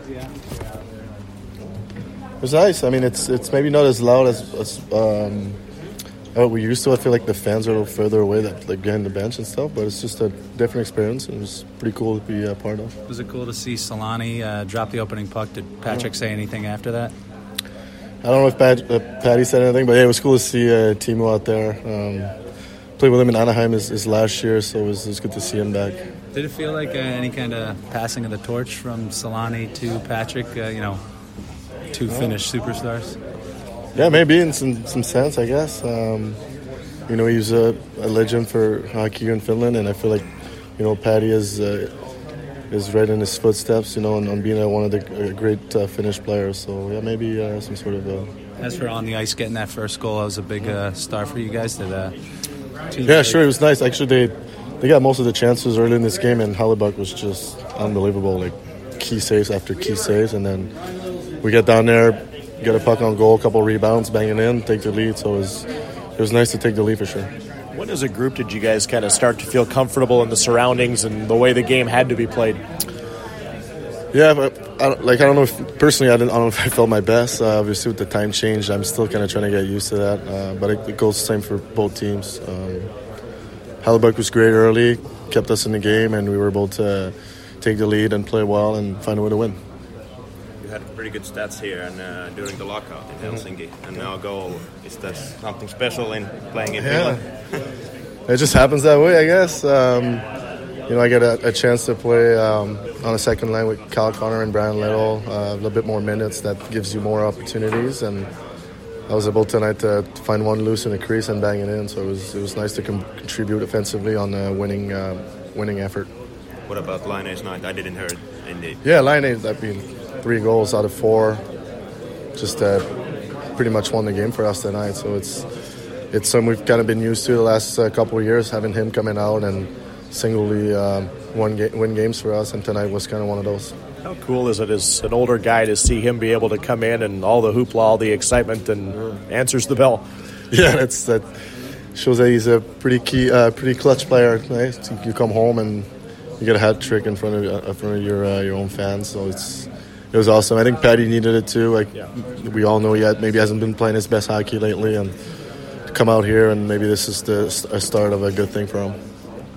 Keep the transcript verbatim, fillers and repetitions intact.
It was nice. I mean, it's it's maybe not as loud as, as um, oh, we used to. I feel like the fans are a little further away, that like behind the bench and stuff. But it's just a different experience, and it was pretty cool to be a part of. Was it cool to see Solani uh, drop the opening puck? Did Patrick say anything after that? I don't know if Pat, uh, Patty said anything, but yeah, it was cool to see uh, Timo out there. Um, played with him in Anaheim his, his last year, so it was, it was good to see him back. Did it feel like uh, any kind of passing of the torch from Solani to Patrick? Uh, you know. Two Finnish superstars? Yeah, maybe in some, some sense, I guess. Um, you know, he's a, a legend for hockey here in Finland, and I feel like, you know, Patty is uh, is right in his footsteps, you know, on, on being uh, one of the uh, great uh, Finnish players. So, yeah, maybe uh, some sort of... Uh, As for on the ice, getting that first goal, that was a big uh, star for you guys. Did, uh, yeah, sure, it was nice. Actually, they, they got most of the chances early in this game, and Hellebuyck was just unbelievable, like key saves after key saves, and then... We get down there, get a puck on goal, a couple of rebounds, bang it in, take the lead. So it was, it was nice to take the lead for sure. When as a group did you guys kind of start to feel comfortable in the surroundings and the way the game had to be played? Yeah, but I, like I don't know if personally I, didn't, I don't know if I felt my best. Uh, obviously, with the time change, I'm still kind of trying to get used to that. Uh, but it, it goes the same for both teams. Um, Hellebuyck was great early, kept us in the game, and we were able to take the lead and play well and find a way to win. Had pretty good stats here and uh, during the lockout in Helsinki, and now a goal. Is that something special in playing in yeah. Finland? It just happens that way, I guess. Um, you know, I get a, a chance to play um, on a second line with Kyle Connor and Brian Little, uh, a little bit more minutes. That gives you more opportunities, and I was able tonight to find one loose in the crease and bang it in. So it was it was nice to com- contribute offensively on the winning uh, winning effort. What about Line A's night? I didn't hear it indeed. Yeah, Line A, I mean, three goals out of four, just uh, pretty much won the game for us tonight. So it's it's something we've kind of been used to the last uh, couple of years, having him coming out and singly uh, win, ga- win games for us, and tonight was kind of one of those. How cool is it as an older guy to see him be able to come in and all the hoopla, all the excitement, and yeah. answers the bell? Yeah, that's that shows that he's a pretty key, uh, pretty clutch player. Right? So you come home and you get a hat trick in front of uh, in front of your uh, your own fans. So it's it was awesome. I think Patty needed it too. Like yeah. we all know, he had, maybe hasn't been playing his best hockey lately, and to come out here and maybe this is the a start of a good thing for him.